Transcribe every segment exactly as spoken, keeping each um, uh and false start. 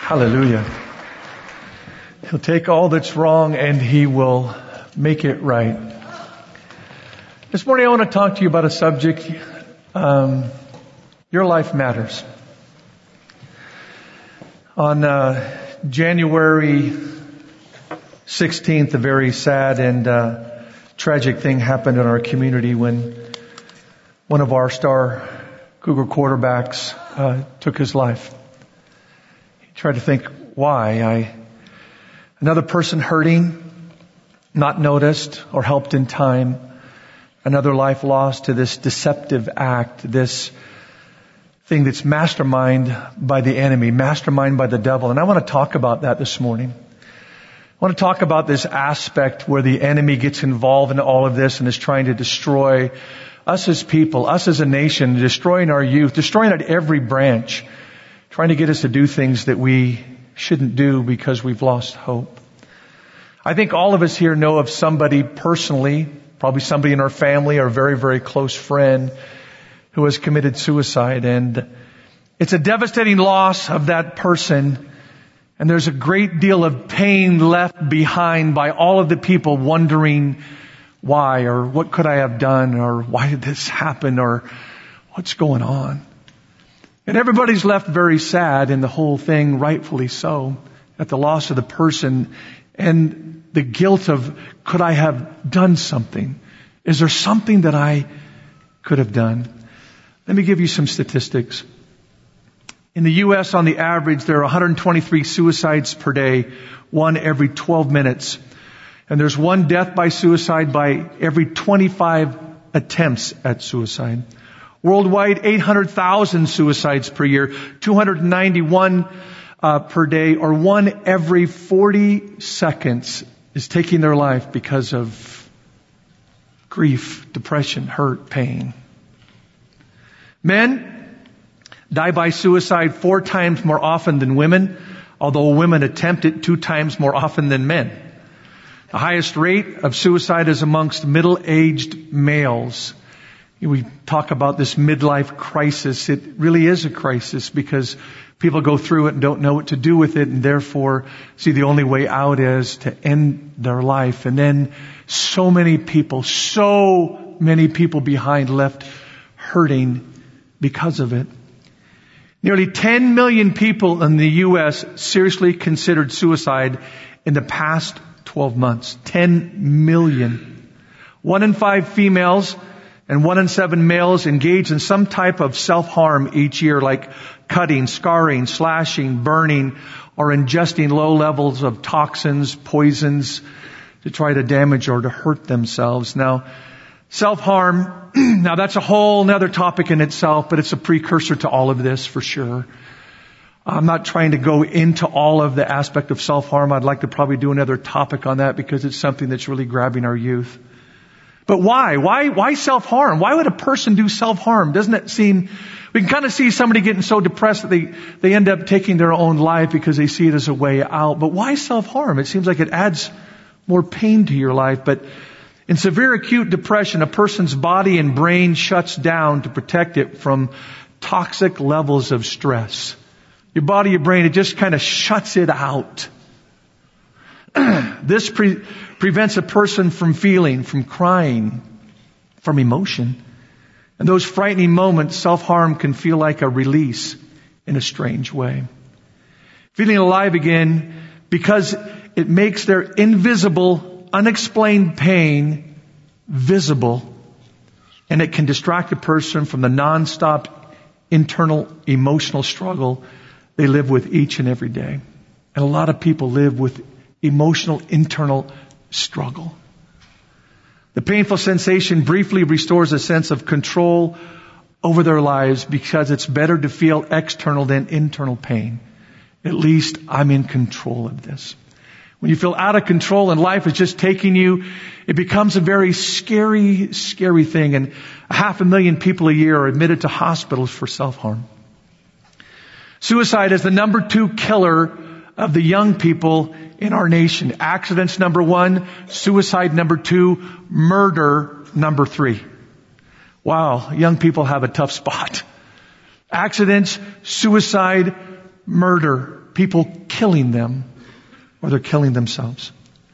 Hallelujah. He'll take all that's wrong and He will make it right. This morning I want to talk to you about a subject. Um, your life matters. On uh, January sixteenth, a very sad and uh, tragic thing happened in our community when one of our star Cougar quarterbacks uh, took his life. He tried to think, why? I, another person hurting, not noticed or helped in time. Another life lost to this deceptive act, this thing that's masterminded by the enemy, masterminded by the devil. And I want to talk about that this morning. I want to talk about this aspect where the enemy gets involved in all of this and is trying to destroy us as people, us as a nation, destroying our youth, destroying at every branch, trying to get us to do things that we shouldn't do because we've lost hope. I think all of us here know of somebody personally, probably somebody in our family or a very, very close friend who has committed suicide. And it's a devastating loss of that person. And there's a great deal of pain left behind by all of the people wondering why, or what could I have done, or why did this happen, or what's going on. And everybody's left very sad in the whole thing, rightfully so, at the loss of the person and the guilt of, could I have done something? Is there something that I could have done? Let me give you some statistics. In the U S, on the average, there are one hundred twenty-three suicides per day, one every twelve minutes. And there's one death by suicide by every twenty-five attempts at suicide. Worldwide, eight hundred thousand suicides per year, two hundred ninety-one uh, per day, or one every forty seconds is taking their life because of grief, depression, hurt, pain. Men die by suicide four times more often than women, although women attempt it two times more often than men. The highest rate of suicide is amongst middle-aged males. We talk about this midlife crisis. It really is a crisis because people go through it and don't know what to do with it, and therefore see the only way out is to end their life. And then so many people, so many people behind left hurting because of it. Nearly ten million people in the U S seriously considered suicide in the past twelve months. ten million. One in five females and one in seven males engage in some type of self-harm each year, like cutting, scarring, slashing, burning, or ingesting low levels of toxins, poisons to try to damage or to hurt themselves. Now, self-harm, now that's a whole other topic in itself, but it's a precursor to all of this for sure. I'm not trying to go into all of the aspect of self-harm. I'd like to probably do another topic on that because it's something that's really grabbing our youth. But why? Why, why self-harm? Why would a person do self-harm? Doesn't it seem, we can kind of see somebody getting so depressed that they, they end up taking their own life because they see it as a way out. But why self-harm? It seems like it adds more pain to your life. But in severe acute depression, a person's body and brain shuts down to protect it from toxic levels of stress. Your body, your brain, it just kind of shuts it out. This pre- prevents a person from feeling, from crying, from emotion. And those frightening moments, self-harm can feel like a release in a strange way. Feeling alive again because it makes their invisible, unexplained pain visible, and it can distract a person from the nonstop internal emotional struggle they live with each and every day. And a lot of people live with emotional internal struggle. The painful sensation briefly restores a sense of control over their lives because it's better to feel external than internal pain. At least I'm in control of this. When you feel out of control and life is just taking you, it becomes a very scary, scary thing. And a half a million people a year are admitted to hospitals for self-harm. Suicide is the number two killer of the young people in our nation. Accidents number one, suicide number two, murder number three. Wow, young people have a tough spot. Accidents, suicide, murder. people killing them or they're killing themselves.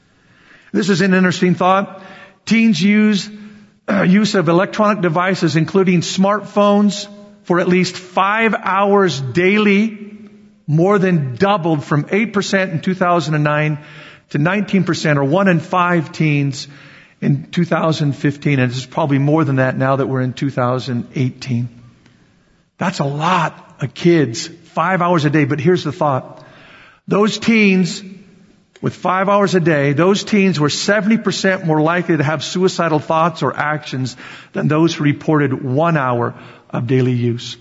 This is an interesting thought. Teens use uh, use of electronic devices, including smartphones, for at least five hours daily, more than doubled from eight percent in two thousand nine to nineteen percent, or one in five teens in two thousand fifteen. And it's probably more than that now that we're in two thousand eighteen. That's a lot of kids, five hours a day. But here's the thought. Those teens with five hours a day, those teens were seventy percent more likely to have suicidal thoughts or actions than those who reported one hour of daily use.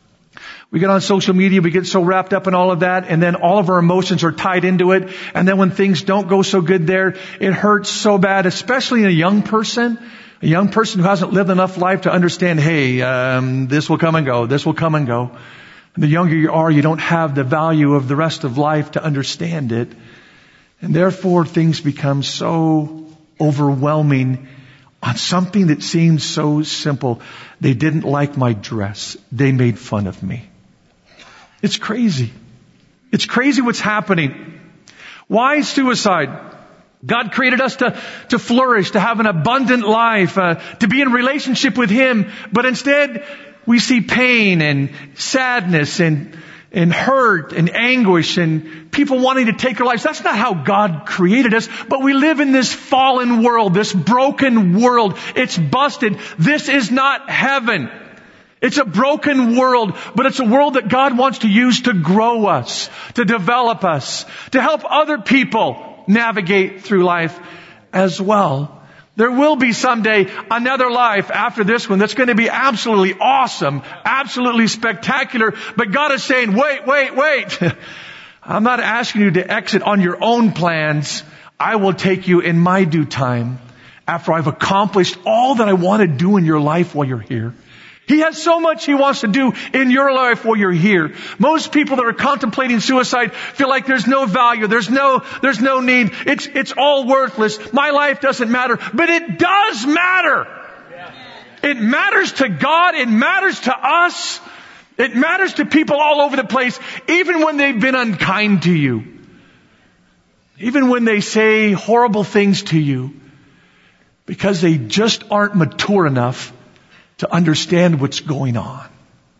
We get on social media, we get so wrapped up in all of that, and then all of our emotions are tied into it. And then when things don't go so good there, it hurts so bad, especially in a young person, a young person who hasn't lived enough life to understand, hey, um, this will come and go, this will come and go. And the younger you are, you don't have the value of the rest of life to understand it. And therefore, things become so overwhelming on something that seems so simple. They didn't like my dress. They made fun of me. It's crazy. It's crazy what's happening. Why suicide? God created us to, to flourish, to have an abundant life, uh, to be in relationship with Him. But instead, we see pain and sadness and and hurt and anguish and people wanting to take their lives. That's not how God created us. But we live in this fallen world, this broken world. It's busted. This is not heaven. It's a broken world, but it's a world that God wants to use to grow us, to develop us, to help other people navigate through life as well. There will be someday another life after this one that's going to be absolutely awesome, absolutely spectacular. But God is saying, wait, wait, wait. I'm not asking you to exit on your own plans. I will take you in my due time after I've accomplished all that I want to do in your life while you're here. He has so much He wants to do in your life while you're here. Most people that are contemplating suicide feel like there's no value, there's no, there's no need. It's, it's all worthless. My life doesn't matter. But it does matter. It matters to God. It matters to us. It matters to people all over the place, even when they've been unkind to you. Even when they say horrible things to you, because they just aren't mature enough to understand what's going on.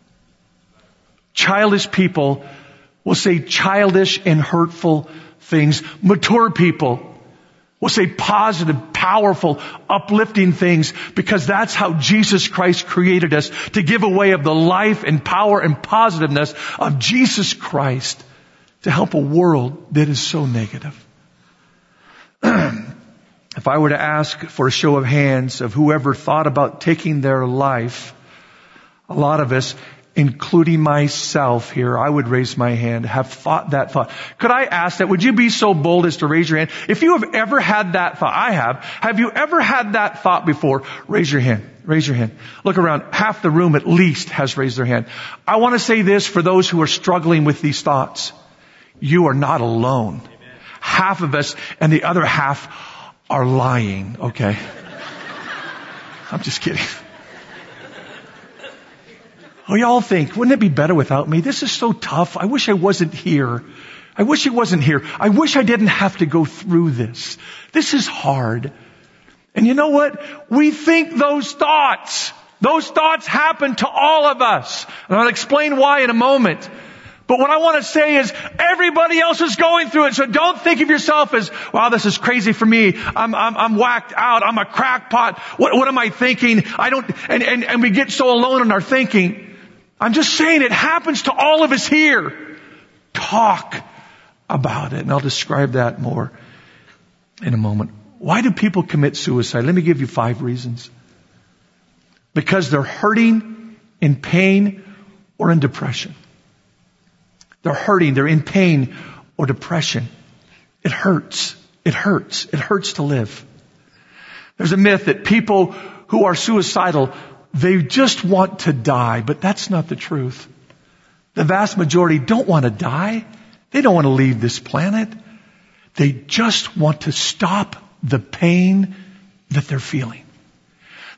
Childish people will say childish and hurtful things. Mature people will say positive, powerful, uplifting things, because that's how Jesus Christ created us, to give away of the life and power and positiveness of Jesus Christ to help a world that is so negative. If I were to ask for a show of hands of whoever thought about taking their life, a lot of us, including myself here, I would raise my hand, have thought that thought. Could I ask that? Would you be so bold as to raise your hand? If you have ever had that thought, I have. Have you ever had that thought before? Raise your hand. Raise your hand. Look around. Half the room at least has raised their hand. I want to say this for those who are struggling with these thoughts. You are not alone. Amen. Half of us and the other half are lying. Okay. I'm just kidding. Oh, y'all think, wouldn't it be better without me? This is so tough. I wish I wasn't here. I wish he wasn't here. I wish I didn't have to go through this. This is hard. And you know what? We think those thoughts. Those thoughts happen to all of us. And I'll explain why in a moment. But what I want to say is everybody else is going through it. So don't think of yourself as, wow, this is crazy for me. I'm, I'm, I'm whacked out. I'm a crackpot. What, what am I thinking? I don't, and, and, and we get so alone in our thinking. I'm just saying it happens to all of us here. Talk about it. And I'll describe that more in a moment. Why do people commit suicide? Let me give you five reasons. Because they're hurting, in pain, or in depression. They're hurting, they're in pain or depression. It hurts. It hurts. It hurts to live. There's a myth that people who are suicidal, they just want to die, but that's not the truth. The vast majority don't want to die. They don't want to leave this planet. They just want to stop the pain that they're feeling.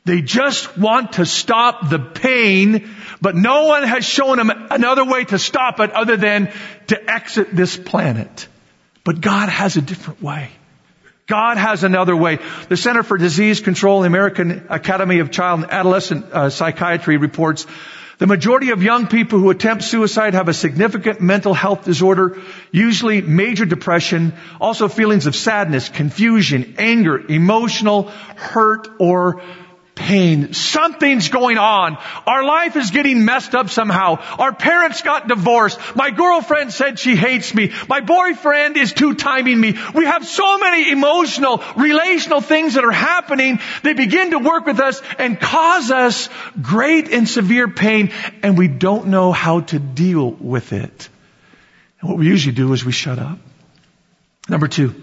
They just want to stop the pain, but no one has shown them another way to stop it other than to exit this planet. But God has a different way. God has another way. The Center for Disease Control, the American Academy of Child and Adolescent uh, Psychiatry reports the majority of young people who attempt suicide have a significant mental health disorder, usually major depression, also feelings of sadness, confusion, anger, emotional hurt, or pain. Something's going on. Our life is getting messed up somehow. Our parents got divorced. My girlfriend said she hates me. My boyfriend is two-timing me. We have so many emotional, relational things that are happening. They begin to work with us and cause us great and severe pain, and we don't know how to deal with it. And what we usually do is we shut up. Number two,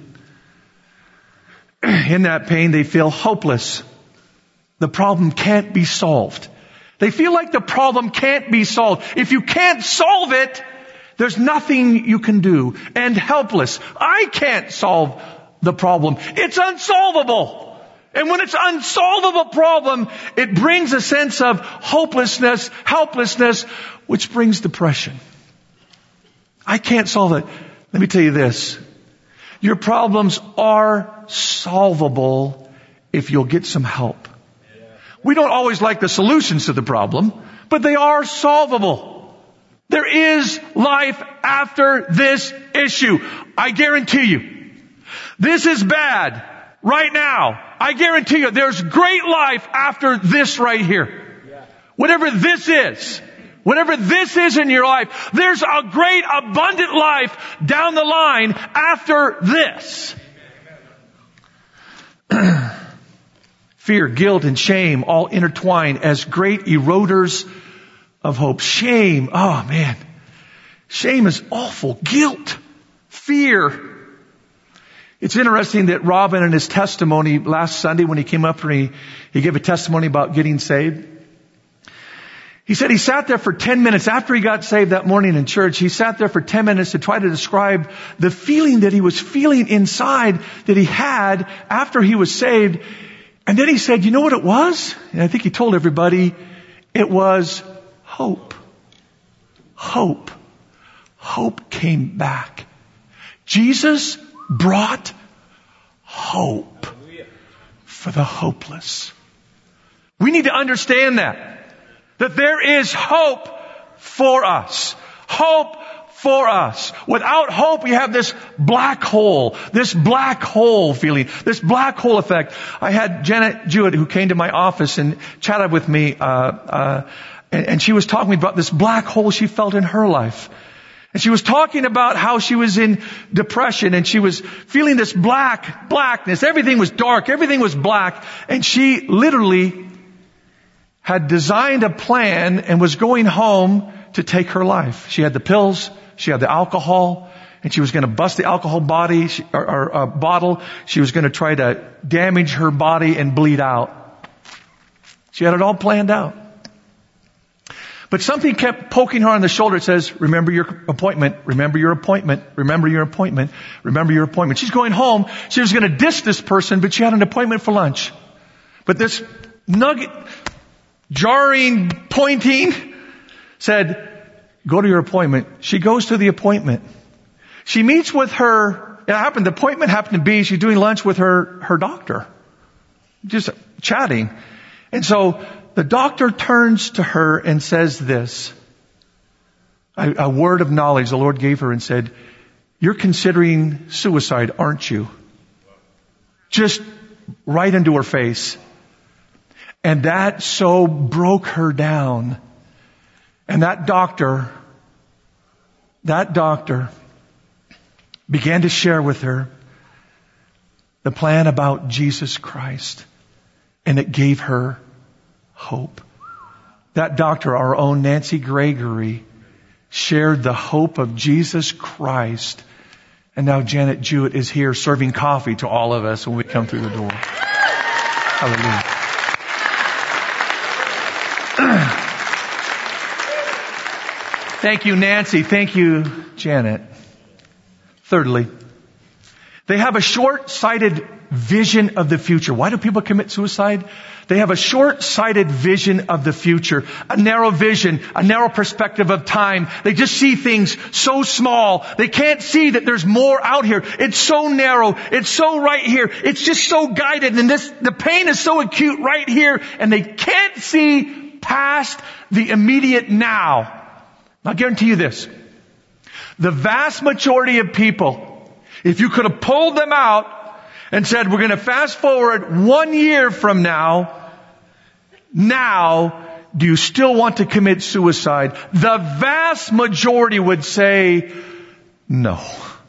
in that pain, they feel hopeless. The problem can't be solved. They feel like the problem can't be solved. If you can't solve it, there's nothing you can do. And helpless. I can't solve the problem. It's unsolvable. And when it's an unsolvable problem, it brings a sense of hopelessness, helplessness, which brings depression. I can't solve it. Let me tell you this. Your problems are solvable if you'll get some help. We don't always like the solutions to the problem, but they are solvable. There is life after this issue. I guarantee you. This is bad right now. I guarantee you there's great life after this right here. Whatever this is, whatever this is in your life, there's a great abundant life down the line after this. Fear, guilt, and shame all intertwine as great eroders of hope. Shame, oh man. Shame is awful. Guilt, fear. It's interesting that Robin in his testimony last Sunday when he came up and he, he gave a testimony about getting saved. He said he sat there for ten minutes after he got saved that morning in church. He sat there for ten minutes to try to describe the feeling that he was feeling inside that he had after he was saved. And then he said, you know what it was? And I think he told everybody, it was hope. Hope. Hope came back. Jesus brought hope for the hopeless. We need to understand that. That there is hope for us. Hope for us. Without hope, we have this black hole, this black hole feeling, this black hole effect. I had Janet Jewett who came to my office and chatted with me, uh, uh, and, and she was talking about this black hole she felt in her life. And she was talking about how she was in depression and she was feeling this black, blackness. Everything was dark. Everything was black. And she literally had designed a plan and was going home to take her life. She had the pills. She had the alcohol, and she was going to bust the alcohol body she, or, or uh, bottle. She was going to try to damage her body and bleed out. She had it all planned out. But something kept poking her on the shoulder. It says, remember your appointment, remember your appointment, remember your appointment, remember your appointment. She's going home. She was going to diss this person, but she had an appointment for lunch. But this nugget, jarring, pointing, said, go to your appointment. She goes to the appointment. She meets with her, it happened, the appointment happened to be, she's doing lunch with her, her doctor. Just chatting. And so the doctor turns to her and says this, a, a word of knowledge the Lord gave her and said, you're considering suicide, aren't you? Just right into her face. And that so broke her down. And that doctor, that doctor began to share with her the plan about Jesus Christ. And it gave her hope. That doctor, our own Nancy Gregory, shared the hope of Jesus Christ. And now Janet Jewett is here serving coffee to all of us when we come through the door. Hallelujah. Thank you, Nancy. Thank you, Janet. Thirdly, they have a short-sighted vision of the future. Why do people commit suicide? They have a short-sighted vision of the future, a narrow vision, a narrow perspective of time. They just see things so small. They can't see that there's more out here. It's so narrow. It's so right here. It's just so guided. And this, the pain is so acute right here. And they can't see past the immediate now. I'll guarantee you this. The vast majority of people, if you could have pulled them out and said, we're going to fast forward one year from now, now, do you still want to commit suicide? The vast majority would say, no.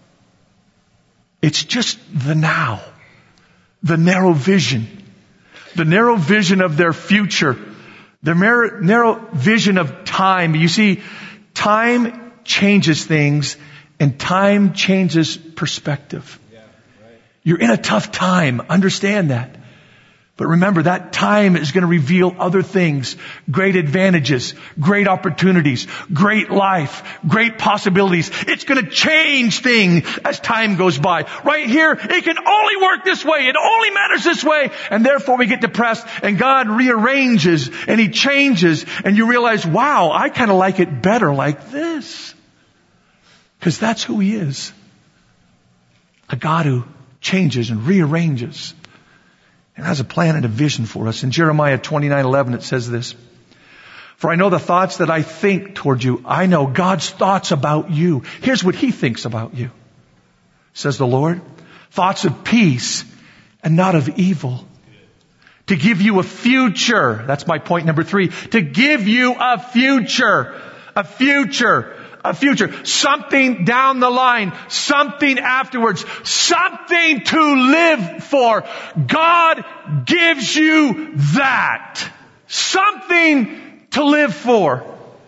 It's just the now. The narrow vision. The narrow vision of their future. The narrow vision of time. You see, time changes things, and time changes perspective. Yeah, right. You're in a tough time. Understand that. But remember, that time is going to reveal other things, great advantages, great opportunities, great life, great possibilities. It's going to change things as time goes by. Right here, it can only work this way. It only matters this way. And therefore we get depressed, and God rearranges and He changes, and you realize, wow, I kind of like it better like this. Because that's who He is. A God who changes and rearranges. And has a plan and a vision for us. In Jeremiah twenty-nine eleven it says this. For I know the thoughts that I think toward you. I know God's thoughts about you. Here's what He thinks about you. Says the Lord. Thoughts of peace and not of evil. To give you a future. That's my point number three. To give you a future. A future. A future. Something down the line. Something afterwards. Something to live for. God gives you that. Something to live for.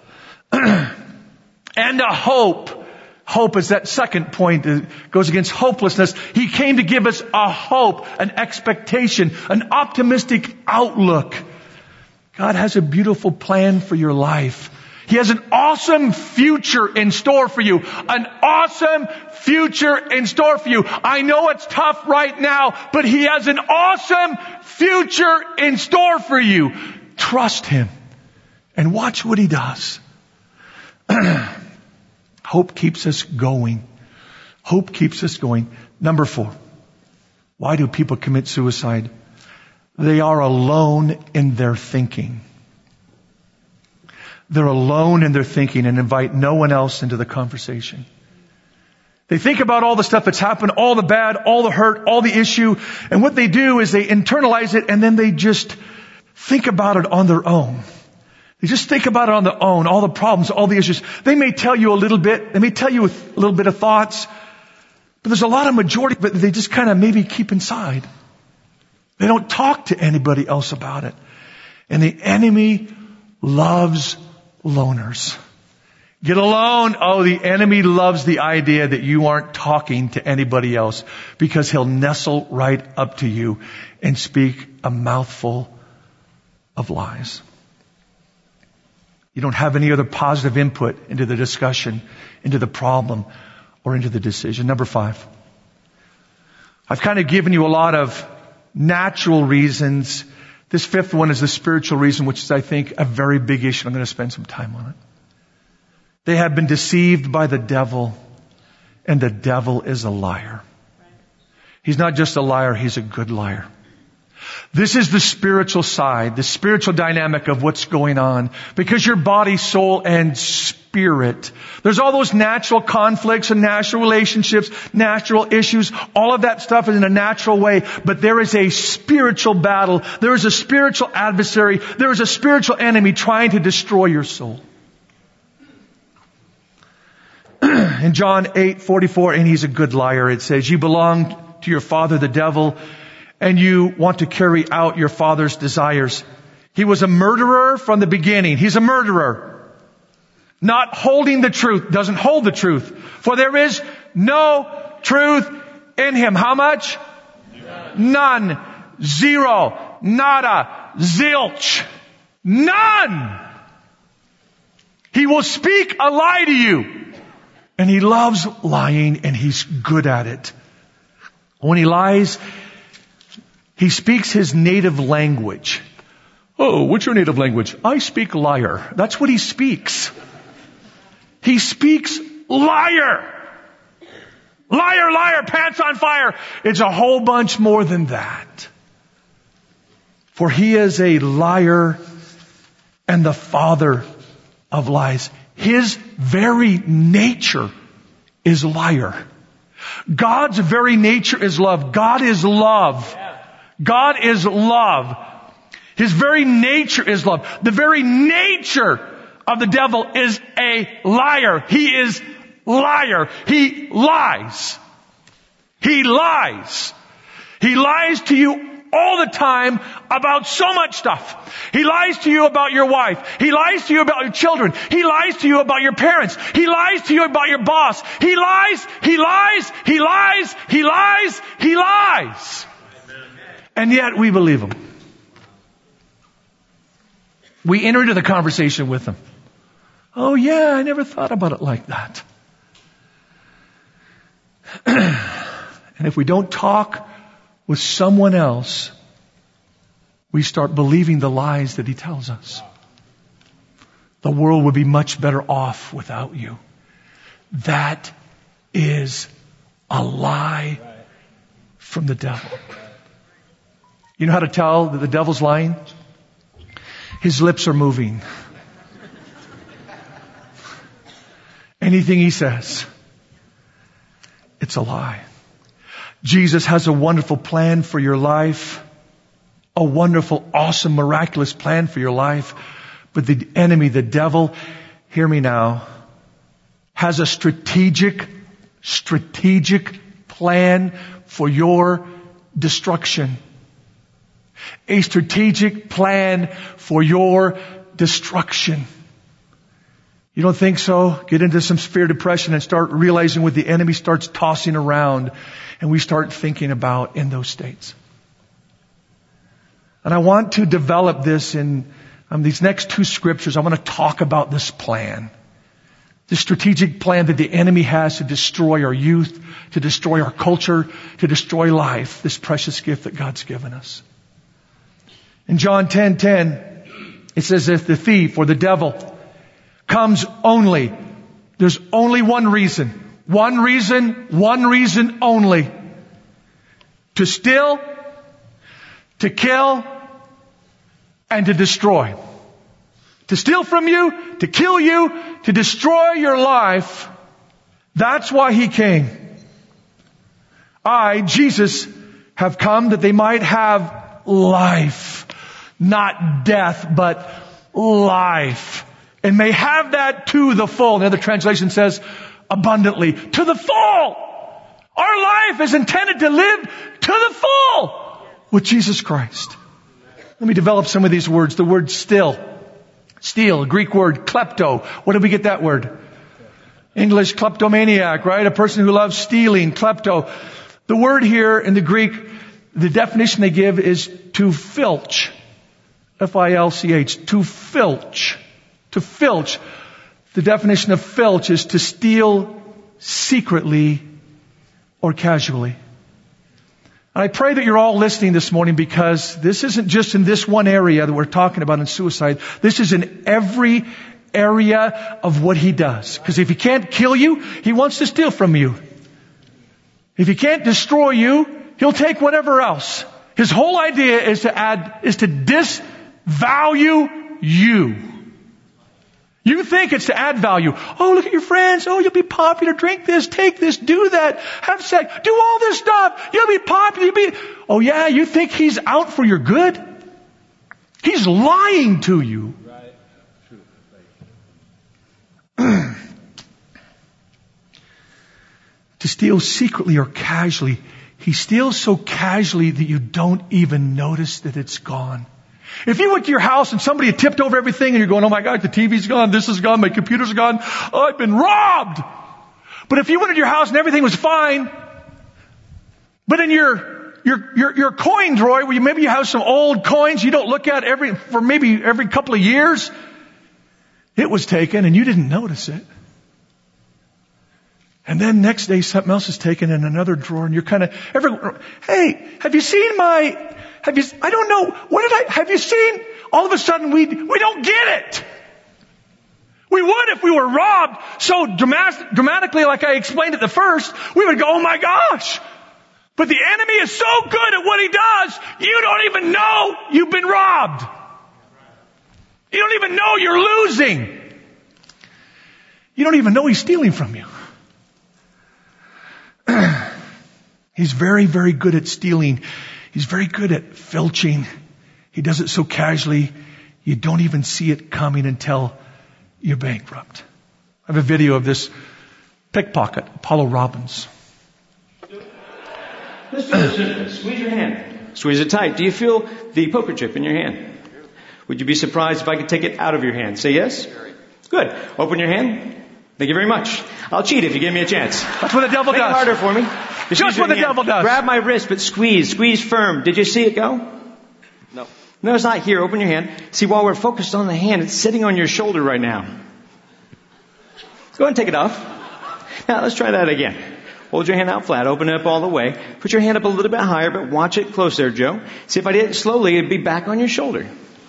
And a hope. Hope is that second point that goes against hopelessness. He came to give us a hope, an expectation, an optimistic outlook. God has a beautiful plan for your life. He has an awesome future in store for you. An awesome future in store for you. I know it's tough right now, but He has an awesome future in store for you. Trust Him and watch what He does. Hope keeps us going. Hope keeps us going. Number four. Why do people commit suicide? They are alone in their thinking. They're alone in their thinking and invite no one else into the conversation. They think about all the stuff that's happened, all the bad, all the hurt, all the issue, and what they do is they internalize it and then they just think about it on their own. They just think about it on their own, all the problems, all the issues. They may tell you a little bit, they may tell you a little bit of thoughts, but there's a lot of majority that they just kind of maybe keep inside. They don't talk to anybody else about it. And the enemy loves loners. Get alone. Oh, the enemy loves the idea that you aren't talking to anybody else because he'll nestle right up to you and speak a mouthful of lies. You don't have any other positive input into the discussion, into the problem, or into the decision. Number five. I've kind of given you a lot of natural reasons. This fifth one is the spiritual reason, which is, I think, a very big issue. I'm going to spend some time on it. They have been deceived by the devil, and the devil is a liar. He's not just a liar, he's a good liar. This is the spiritual side, the spiritual dynamic of what's going on. Because your body, soul, and spirit. There's all those natural conflicts and natural relationships, natural issues. All of that stuff is in a natural way. But there is a spiritual battle. There is a spiritual adversary. There is a spiritual enemy trying to destroy your soul. In John eight forty-four, and he's a good liar, it says, you belong to your father, the devil, and you want to carry out your father's desires. He was a murderer from the beginning. He's a murderer. Not holding the truth. Doesn't hold the truth. For there is no truth in him. How much? None. None. Zero. Nada. Zilch. None. He will speak a lie to you. And he loves lying, and he's good at it. When he lies, He speaks his native language. Oh, what's your native language? I speak liar. That's what he speaks. He speaks liar. Liar, liar, pants on fire. It's a whole bunch more than that. For he is a liar and the father of lies. His very nature is liar. God's very nature is love. God is love. God is love. His very nature is love. The very nature of the devil is a liar. He is liar. He lies. He lies. He lies to you all the time about so much stuff. He lies to you about your wife. He lies to you about your children. He lies to you about your parents. He lies to you about your boss. He lies, he lies, he lies, he lies, he lies. And yet we believe him. We enter into the conversation with him. Oh yeah, I never thought about it like that. And if we don't talk with someone else, we start believing the lies that he tells us. The world would be much better off without you. That is a lie from the devil. You know how to tell that the devil's lying? His lips are moving. Anything he says, it's a lie. Jesus has a wonderful plan for your life. A wonderful, awesome, miraculous plan for your life. But the enemy, the devil, hear me now, has a strategic, strategic plan for your destruction. A strategic plan for your destruction. You don't think so? Get into some severe depression and start realizing what the enemy starts tossing around, and we start thinking about in those states. And I want to develop this in um, these next two scriptures. I want to talk about this plan. The strategic plan that the enemy has to destroy our youth, to destroy our culture, to destroy life, this precious gift that God's given us. In John ten ten, it says, if the thief or the devil comes only, there's only one reason, one reason, one reason only, to steal, to kill, and to destroy. To steal from you, to kill you, to destroy your life. That's why he came. I, Jesus, have come that they might have life. Not death, but life. And may have that to the full. Another translation says abundantly. To the full. Our life is intended to live to the full with Jesus Christ. Let me develop some of these words. The word still. Steal, Greek word klepto. What did we get that word? English kleptomaniac, right? A person who loves stealing, klepto. The word here in the Greek, the definition they give is to filch. F I L C H. To filch. To filch. The definition of filch is to steal secretly or casually. And I pray that you're all listening this morning, because this isn't just in this one area that we're talking about in suicide. This is in every area of what he does. Because if he can't kill you, he wants to steal from you. If he can't destroy you, he'll take whatever else. His whole idea is to add, is to disvalue you. You think it's to add value. Oh, look at your friends. Oh, you'll be popular. Drink this, take this, do that, have sex, do all this stuff. You'll be popular. You'll be... Oh yeah, you think he's out for your good? He's lying to you. To steal secretly or casually. He steals so casually that you don't even notice that it's gone. If you went to your house and somebody had tipped over everything and you're going, oh my God, the T V's gone, this is gone, my computer's gone, oh, I've been robbed. But if you went to your house and everything was fine, but in your, your, your, your coin drawer where you, maybe you have some old coins you don't look at every, for maybe every couple of years, it was taken and you didn't notice it. And then next day something else is taken in another drawer and you're kind of, every, hey, have you seen my, have you, I don't know, what did I, have you seen? All of a sudden we, we don't get it. We would if we were robbed so dramat- dramatically like I explained at the first, we would go, oh my gosh. But the enemy is so good at what he does, you don't even know you've been robbed. You don't even know you're losing. You don't even know he's stealing from you. He's very, very good at stealing. He's very good at filching. He does it so casually, you don't even see it coming until you're bankrupt. I have a video of this pickpocket, Apollo Robbins. Let's do this simple. Squeeze your hand. Squeeze it tight. Do you feel the poker chip in your hand? Would you be surprised if I could take it out of your hand? Say yes? Good. Open your hand. Thank you very much. I'll cheat if you give me a chance. That's what the devil Make does. it harder for me. Just, Just what the hand. devil does. Grab my wrist, but squeeze. Squeeze firm. Did you see it go? No. No, it's not here. Open your hand. See, while we're focused on the hand, it's sitting on your shoulder right now. Go ahead and take it off. Now, let's try that again. Hold your hand out flat. Open it up all the way. Put your hand up a little bit higher, but watch it close there, Joe. See, if I did it slowly, it'd be back on your shoulder.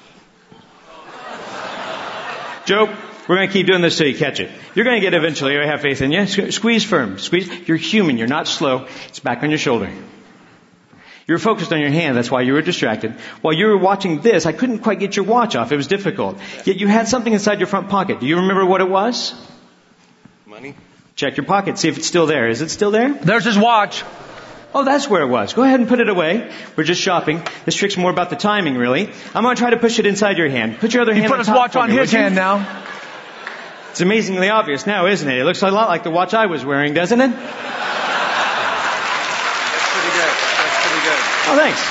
Joe, we're going to keep doing this till you catch it. You're going to get it eventually. I have faith in you. Squeeze firm. Squeeze. You're human. You're not slow. It's back on your shoulder. You were focused on your hand. That's why you were distracted. While you were watching this, I couldn't quite get your watch off. It was difficult. Yet you had something inside your front pocket. Do you remember what it was? Money. Check your pocket. See if it's still there. Is it still there? There's his watch. Oh, that's where it was. Go ahead and put it away. We're just shopping. This trick's more about the timing, really. I'm going to try to push it inside your hand. Put your other he hand on on top. He put his watch on me, his hand now. It's amazingly obvious now, isn't it? It looks a lot like the watch I was wearing, doesn't it? That's pretty good. That's pretty good. Oh, thanks.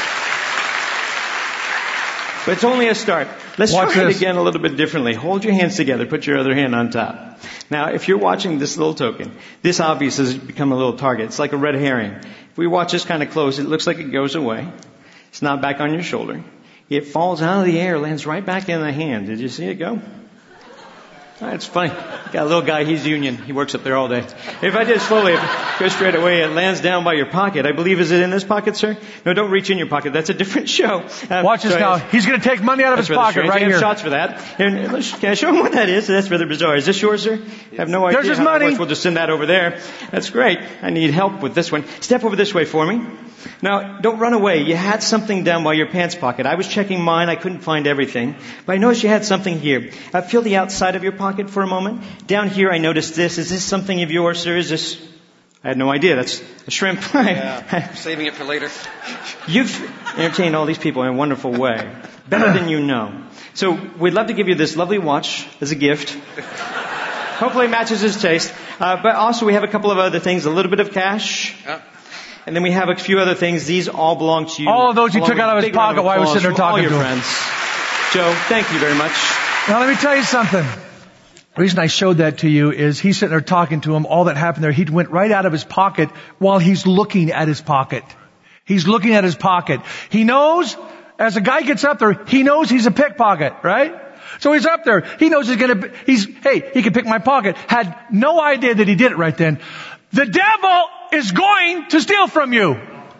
But it's only a start. Let's Watch try this. it again a little bit differently. Hold your hands together. Put your other hand on top. Now, if you're watching this little token, this obviously has become a little target. It's like a red herring. If we watch this kind of close, it looks like it goes away. It's not back on your shoulder. It falls out of the air, lands right back in the hand. Did you see it go? It's funny. Got a little guy, he's union. He works up there all day. If I did it slowly, if it goes straight away, it lands down by your pocket. I believe, is it in this pocket, sir? No, don't reach in your pocket. That's a different show. Um, Watch this so now. He's going to take money out of his pocket strange. right I have here. shots for that. Here, can I show him what that is? That's rather bizarre. Is this yours, sir? I have no idea. There's his how money. much. We'll just send that over there. That's great. I need help with this one. Step over this way for me. Now, don't run away. You had something down by your pants pocket. I was checking mine. I couldn't find everything. But I noticed you had something here. Uh, feel the outside of your pocket for a moment. Down here, I noticed this. Is this something of yours, sir? Is this... I had no idea. That's a shrimp. Yeah, I'm saving it for later. You've entertained all these people in a wonderful way. Better than you know. So, we'd love to give you this lovely watch as a gift. Hopefully it matches his taste. Uh, but also, we have a couple of other things. A little bit of cash. Yeah. And then we have a few other things. These all belong to you. All of those you Along took with out of a his big round pocket while he was applause sitting there from all talking your to him. friends. Joe, thank you very much. Now let me tell you something. The reason I showed that to you is he's sitting there talking to him. All that happened there, he went right out of his pocket while he's looking at his pocket. He's looking at his pocket. He knows, as a guy gets up there, he knows he's a pickpocket, right? So he's up there. He knows he's gonna, he's, hey, he can pick my pocket. Had no idea that he did it right then. The devil is going to steal from you.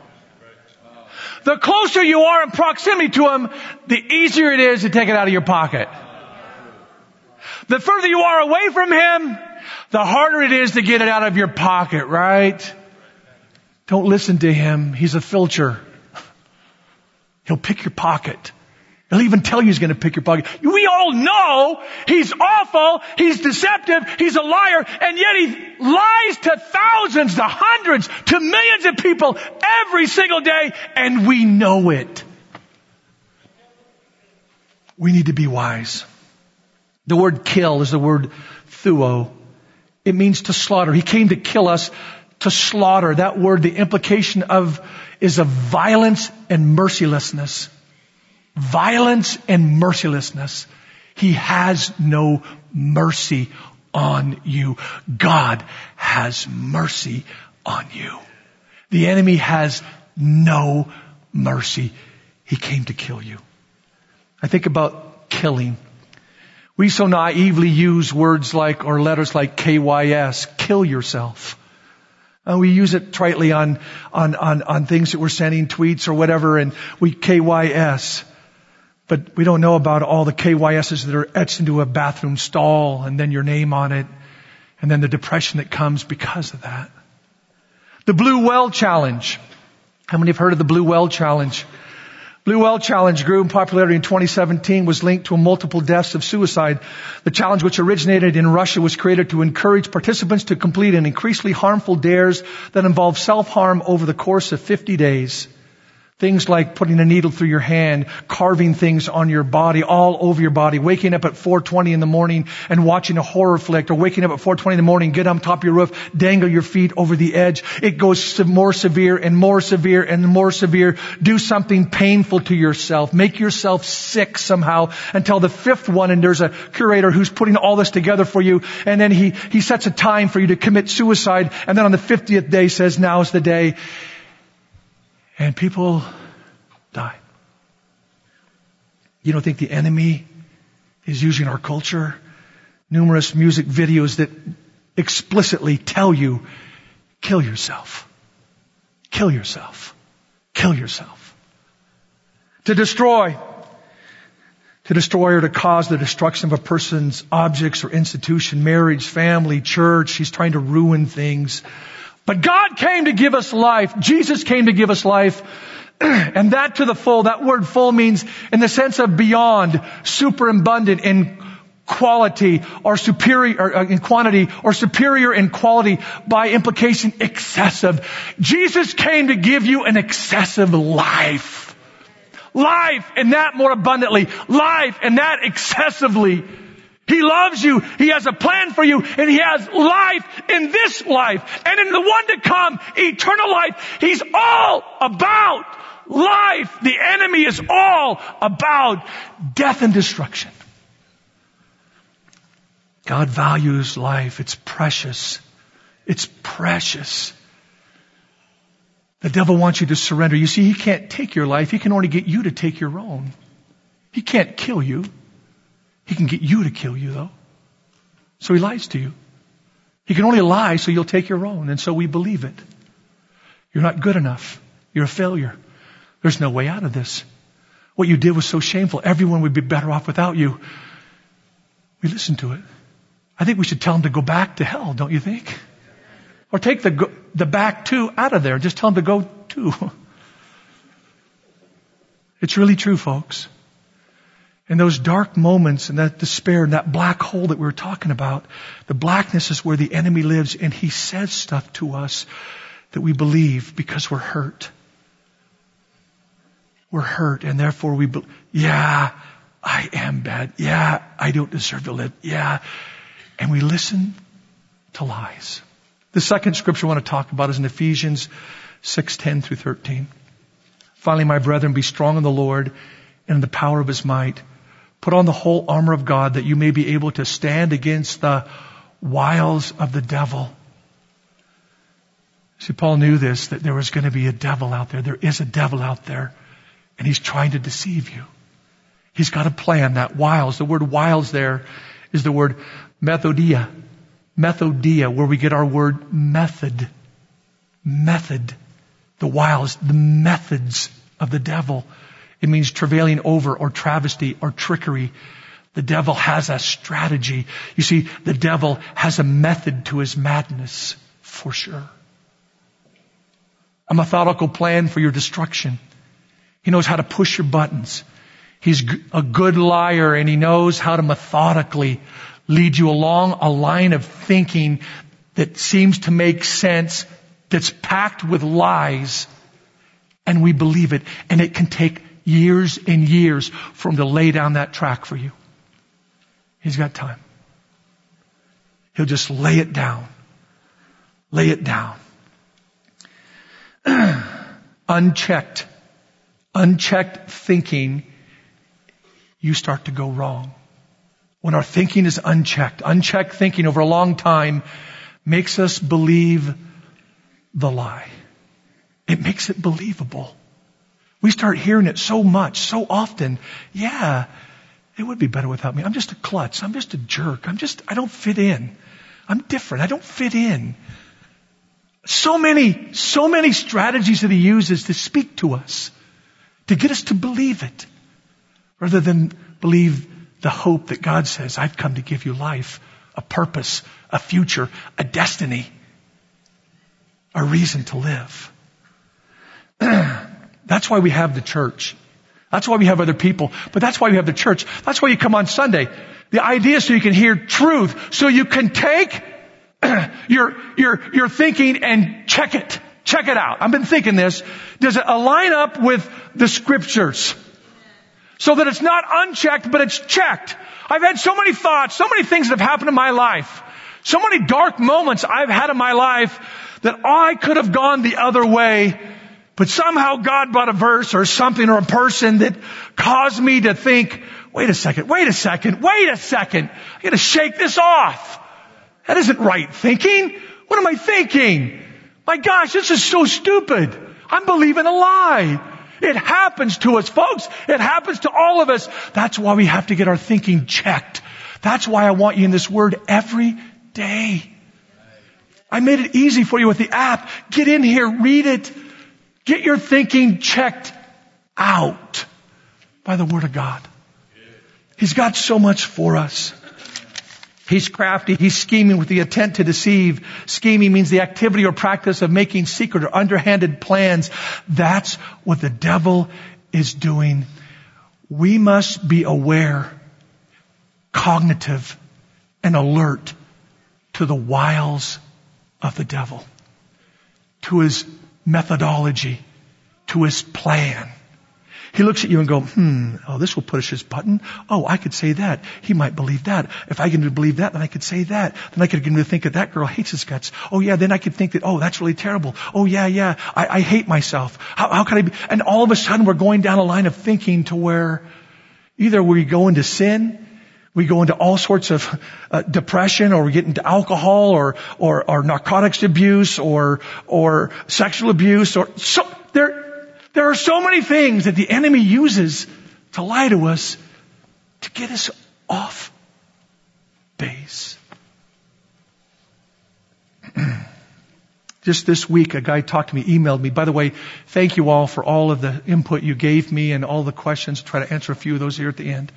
The closer you are in proximity to him, the easier it is to take it out of your pocket. The further you are away from him, the harder it is to get it out of your pocket, right? Don't listen to him. He's a filcher. He'll pick your pocket. He'll even tell you he's going to pick your pocket. We all know he's awful, he's deceptive, he's a liar, and yet he lies to thousands, to hundreds, to millions of people every single day, and we know it. We need to be wise. The word kill is the word thuo. It means to slaughter. He came to kill us, to slaughter. That word, the implication of, is of violence and mercilessness. Violence and mercilessness. He has no mercy on you. God has mercy on you. The enemy has no mercy. He came to kill you. I think about killing. We so naively use words like, or letters like K Y S, kill yourself. Uh, we use it tritely on, on, on, on things that we're sending, tweets or whatever, and we K Y S. But we don't know about all the K Y S's that are etched into a bathroom stall and then your name on it, and then the depression that comes because of that. The Blue Well Challenge. How many have heard of the Blue Well Challenge? Blue Well Challenge grew in popularity in twenty seventeen, was linked to multiple deaths of suicide. The challenge, which originated in Russia, was created to encourage participants to complete an increasingly harmful dares that involve self-harm over the course of fifty days. Things like putting a needle through your hand, carving things on your body, all over your body, waking up at four twenty in the morning and watching a horror flick, or waking up at four twenty in the morning, get on top of your roof, dangle your feet over the edge. It goes more severe and more severe and more severe. Do something painful to yourself. Make yourself sick somehow until the fifth one, and there's a curator who's putting all this together for you, and then he, he sets a time for you to commit suicide, and then on the fiftieth day says, now's the day. And people die. You don't think the enemy is using our culture? Numerous music videos that explicitly tell you, kill yourself. Kill yourself. Kill yourself. To destroy. To destroy or to cause the destruction of a person's objects or institution, marriage, family, church. He's trying to ruin things. But God came to give us life. Jesus came to give us life. And that to the full. That word full means in the sense of beyond, superabundant in quality or superior or in quantity, or superior in quality, by implication excessive. Jesus came to give you an excessive life. Life, and that more abundantly. Life, and that excessively. He loves you. He has a plan for you. And He has life in this life. And in the one to come, eternal life. He's all about life. The enemy is all about death and destruction. God values life. It's precious. It's precious. The devil wants you to surrender. You see, he can't take your life. He can only get you to take your own. He can't kill you. He can get you to kill you, though. So he lies to you. He can only lie so you'll take your own. And so we believe it. You're not good enough. You're a failure. There's no way out of this. What you did was so shameful. Everyone would be better off without you. We listen to it. I think we should tell him to go back to hell, don't you think? Or take the go, the back to out of there. Just tell him to go to. It's really true, folks. In those dark moments and that despair and that black hole that we were talking about, the blackness is where the enemy lives, and he says stuff to us that we believe because we're hurt. We're hurt, and therefore we believe, yeah, I am bad. Yeah, I don't deserve to live. Yeah. And we listen to lies. The second scripture I want to talk about is in Ephesians six ten through thirteen. Finally, my brethren, be strong in the Lord and in the power of His might. Put on the whole armor of God, that you may be able to stand against the wiles of the devil. See, Paul knew this, that there was going to be a devil out there. There is a devil out there, and he's trying to deceive you. He's got a plan. That wiles, the word wiles there is the word methodia. Methodia, where we get our word method. Method. The wiles, the methods of the devil. It means travailing over or travesty or trickery. The devil has a strategy. You see, the devil has a method to his madness, for sure. A methodical plan for your destruction. He knows how to push your buttons. He's a good liar, and he knows how to methodically lead you along a line of thinking that seems to make sense, that's packed with lies, and we believe it. And it can take years and years for him to lay down that track for you. He's got time. He'll just lay it down. Lay it down. Unchecked. Unchecked thinking, you start to go wrong. When our thinking is unchecked, unchecked thinking over a long time makes us believe the lie. It makes it believable. We start hearing it so much, so often. Yeah, it would be better without me. I'm just a klutz. I'm just a jerk. I'm just, I don't fit in. I'm different. I don't fit in. So many, so many strategies that he uses to speak to us, to get us to believe it, rather than believe the hope that God says, I've come to give you life, a purpose, a future, a destiny, a reason to live. That's why we have the church. That's why we have other people. But that's why we have the church. That's why you come on Sunday. The idea is so you can hear truth, so you can take your, your, your thinking and check it. Check it out. I've been thinking this. Does it align up with the scriptures? So that it's not unchecked, but it's checked. I've had so many thoughts, so many things that have happened in my life. So many dark moments I've had in my life that I could have gone the other way, but somehow God brought a verse or something or a person that caused me to think, wait a second, wait a second, wait a second. I gotta shake this off. That isn't right thinking. What am I thinking? My gosh, this is so stupid. I'm believing a lie. It happens to us, folks. It happens to all of us. That's why we have to get our thinking checked. That's why I want you in this word every day. I made it easy for you with the app. Get in here, read it. Get your thinking checked out by the Word of God. He's got so much for us. He's crafty. He's scheming with the intent to deceive. Scheming means the activity or practice of making secret or underhanded plans. That's what the devil is doing. We must be aware, cognitive, and alert to the wiles of the devil, to his methodology, to his plan. He looks at you and go, hmm, oh, this will push his button. Oh, I could say that. He might believe that. If I can believe that, then I could say that. Then I could begin to think that that girl hates his guts. Oh yeah, then I could think that, oh, that's really terrible. Oh yeah, yeah, I, I hate myself. How, how can I be? And all of a sudden we're going down a line of thinking to where either we go into sin, we go into all sorts of uh, depression, or we get into alcohol, or, or, or narcotics abuse, or, or sexual abuse, or so, there, There are so many things that the enemy uses to lie to us to get us off base. Just this week, a guy talked to me, emailed me. By the way, thank you all for all of the input you gave me and all the questions. I'll try to answer a few of those here at the end.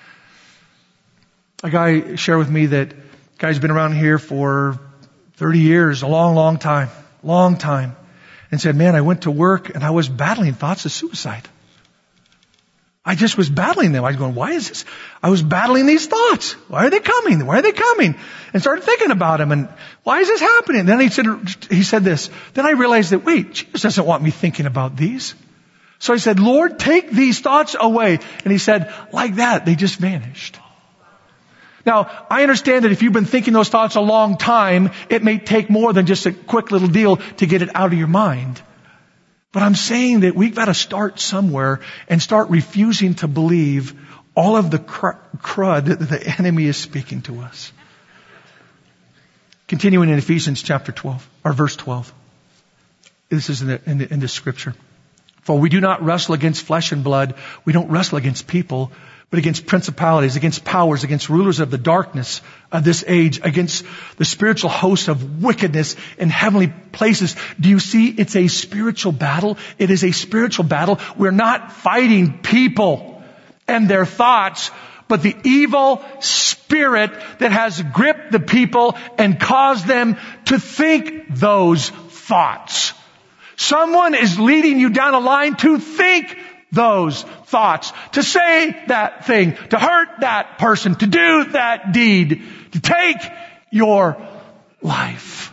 A guy shared with me that guy's been around here for thirty years, a long, long time, long time. And said, man, I went to work and I was battling thoughts of suicide. I just was battling them. I was going, why is this? I was battling these thoughts. Why are they coming? Why are they coming? And started thinking about them. And why is this happening? Then he said, he said this. Then I realized that, wait, Jesus doesn't want me thinking about these. So I said, Lord, take these thoughts away. And he said, like that, they just vanished. Now, I understand that if you've been thinking those thoughts a long time, it may take more than just a quick little deal to get it out of your mind. But I'm saying that we've got to start somewhere and start refusing to believe all of the cr- crud that the enemy is speaking to us. Continuing in Ephesians chapter twelve, or verse twelve. This is in the, in the, in the scripture. For we do not wrestle against flesh and blood. We don't wrestle against people, but against principalities, against powers, against rulers of the darkness of this age, against the spiritual host of wickedness in heavenly places. Do you see? It's a spiritual battle. It is a spiritual battle. We're not fighting people and their thoughts, but the evil spirit that has gripped the people and caused them to think those thoughts. Someone is leading you down a line to think those thoughts, to say that thing, to hurt that person, to do that deed, to take your life.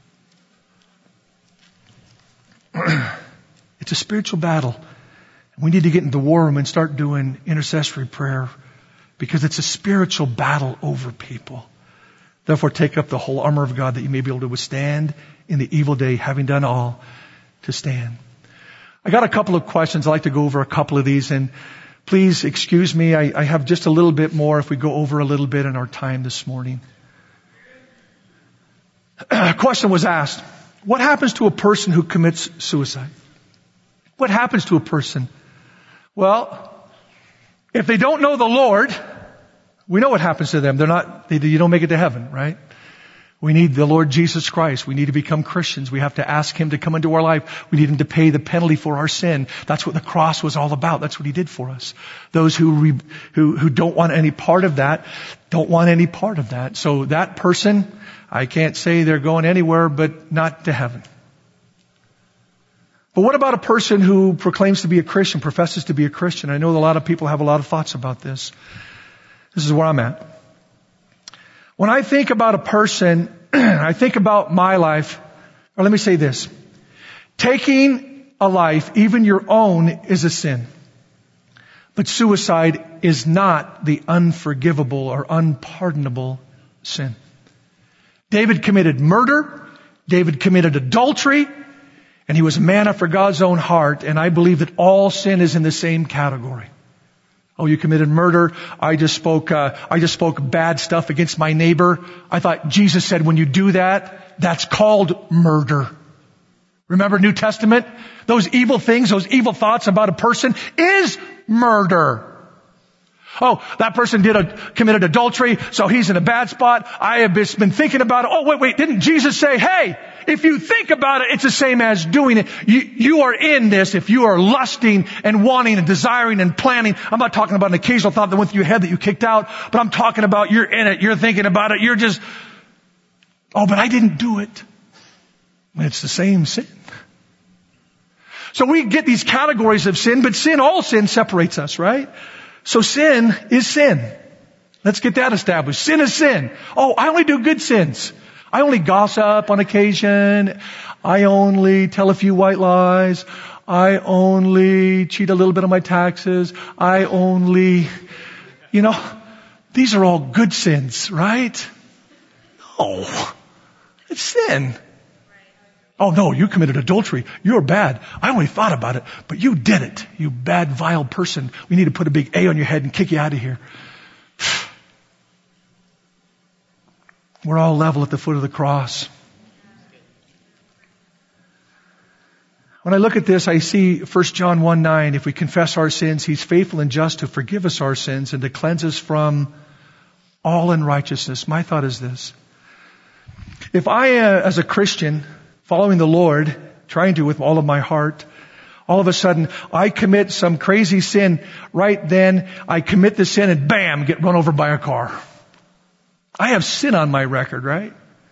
It's a spiritual battle. We need to get into the war room and start doing intercessory prayer, because it's a spiritual battle over people. Therefore, take up the whole armor of God, that you may be able to withstand in the evil day, having done all to stand. I got a couple of questions. I'd like to go over a couple of these, and please excuse me. I, I have just a little bit more if we go over a little bit in our time this morning. A question was asked, what happens to a person who commits suicide? What happens to a person? Well, if they don't know the Lord, we know what happens to them. They're not, they, you don't make it to heaven, right? We need the Lord Jesus Christ. We need to become Christians. We have to ask Him to come into our life. We need Him to pay the penalty for our sin. That's what the cross was all about. That's what He did for us. Those who re, who who don't want any part of that, don't want any part of that. So that person, I can't say they're going anywhere but not to heaven. But what about a person who proclaims to be a Christian, professes to be a Christian? I know a lot of people have a lot of thoughts about this. This is where I'm at. When I think about a person, I think about my life, or let me say this. Taking a life, even your own, is a sin. But suicide is not the unforgivable or unpardonable sin. David committed murder. David committed adultery. And he was a man after God's own heart. And I believe that all sin is in the same category. Oh, you committed murder. I just spoke, uh, I just spoke bad stuff against my neighbor. I thought Jesus said when you do that, that's called murder. Remember New Testament? Those evil things, those evil thoughts about a person is murder. Oh, that person did a, committed adultery, so he's in a bad spot. I have just been thinking about it. Oh, wait, wait, didn't Jesus say, hey, if you think about it, it's the same as doing it. You, you are in this if you are lusting and wanting and desiring and planning. I'm not talking about an occasional thought that went through your head that you kicked out, but I'm talking about you're in it, you're thinking about it, you're just, oh, but I didn't do it. It's the same sin. So we get these categories of sin, but sin, all sin separates us, right? So sin is sin. Let's get that established. Sin is sin. Oh, I only do good sins. I only gossip on occasion. I only tell a few white lies. I only cheat a little bit on my taxes. I only, you know, these are all good sins, right? No, it's sin. Oh no, you committed adultery. You're bad. I only thought about it, but you did it. You bad, vile person. We need to put a big A on your head and kick you out of here. We're all level at the foot of the cross. When I look at this, I see First John one nine. If we confess our sins, He's faithful and just to forgive us our sins and to cleanse us from all unrighteousness. My thought is this. If I, uh, as a Christian, following the Lord, trying to with all of my heart, all of a sudden I commit some crazy sin, right then I commit the sin and bam, get run over by a car. I have sin on my record, right?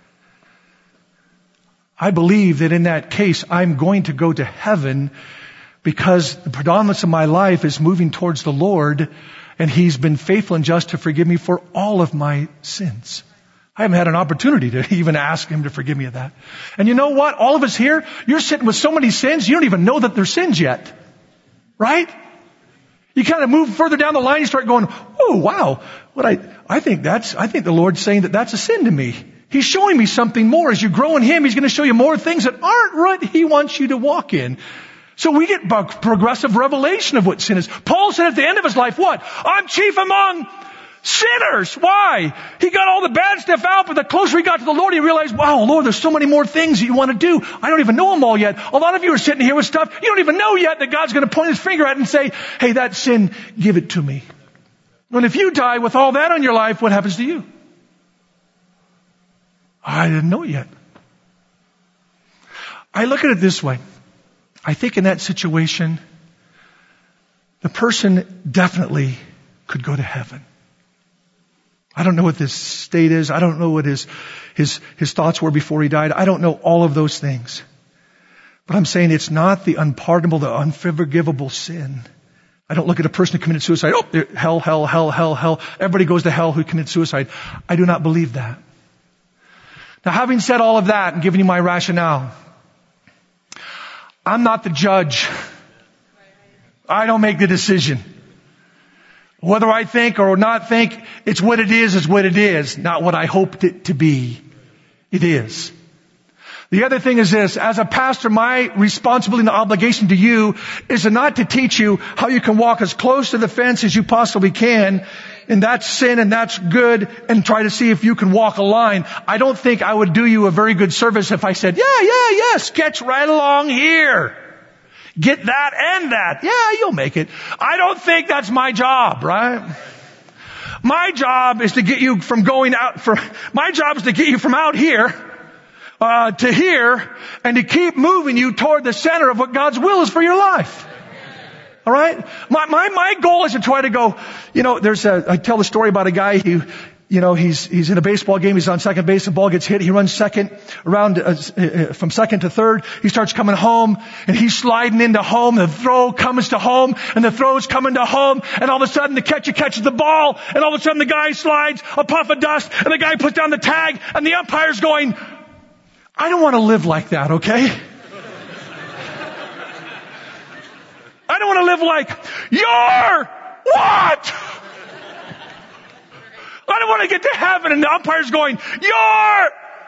I believe that in that case I'm going to go to heaven because the predominance of my life is moving towards the Lord and He's been faithful and just to forgive me for all of my sins. I haven't had an opportunity to even ask Him to forgive me of that. And you know what? All of us here, you're sitting with so many sins, you don't even know that they're sins yet. Right? You kind of move further down the line, you start going, oh, wow. What I, I think that's, I think the Lord's saying that that's a sin to me. He's showing me something more. As you grow in Him, He's going to show you more things that aren't what He wants you to walk in. So we get progressive revelation of what sin is. Paul said at the end of his life, what? I'm chief among sinners. Why? He got all the bad stuff out, but the closer he got to the Lord, he realized, wow, Lord, there's so many more things that you want to do. I don't even know them all yet. A lot of you are sitting here with stuff you don't even know yet that God's going to point His finger at and say, hey, that sin, give it to me. And if you die with all that on your life, what happens to you? I didn't know it yet. I look at it this way. I think in that situation, the person definitely could go to heaven. I don't know what this state is. I don't know what his, his, his thoughts were before he died. I don't know all of those things. But I'm saying it's not the unpardonable, the unforgivable sin. I don't look at a person who committed suicide. Oh, hell, hell, hell, hell, hell. Everybody goes to hell who commits suicide. I do not believe that. Now, having said all of that and given you my rationale, I'm not the judge. I don't make the decision. Whether I think or not think, it's what it is, is what it is, not what I hoped it to be. It is. The other thing is this, as a pastor, my responsibility and obligation to you is not to teach you how you can walk as close to the fence as you possibly can, and that's sin and that's good, and try to see if you can walk a line. I don't think I would do you a very good service if I said, yeah, yeah, yeah, sketch right along here. Get that and that. Yeah, you'll make it. I don't think that's my job, right? My job is to get you from going out, for, my job is to get you from out here, uh, to here, and to keep moving you toward the center of what God's will is for your life. All right? My, my, my goal is to try to go, you know, there's a, I tell the story about a guy who, you know, he's, he's in a baseball game, he's on second base, the ball gets hit, he runs second, around, uh, from second to third, he starts coming home, and he's sliding into home, the throw comes to home, and the throw's coming to home, and all of a sudden the catcher catches the ball, and all of a sudden the guy slides, a puff of dust, and the guy puts down the tag, and the umpire's going, I don't want to live like that, okay? I don't want to live like, you're what? I don't want to get to heaven and the umpire's going, you're...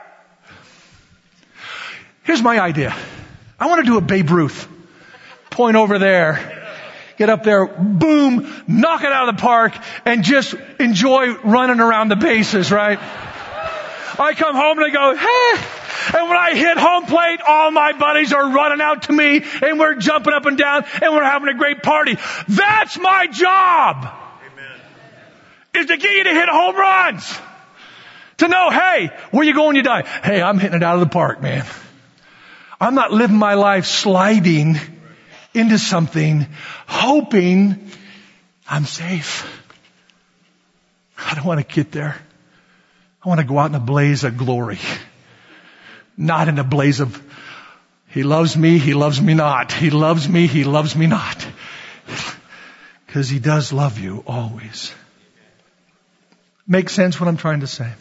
Here's my idea. I want to do a Babe Ruth. Point over there. Get up there, boom, knock it out of the park, and just enjoy running around the bases, right? I come home and I go, hey. And when I hit home plate, all my buddies are running out to me, and we're jumping up and down, and we're having a great party. That's my job. Is to get you to hit home runs. To know, hey, where you go when you die? Hey, I'm hitting it out of the park, man. I'm not living my life sliding into something, hoping I'm safe. I don't want to get there. I want to go out in a blaze of glory. Not in a blaze of, he loves me, he loves me not. He loves me, he loves me not. Because he does love you always. Make sense what I'm trying to say?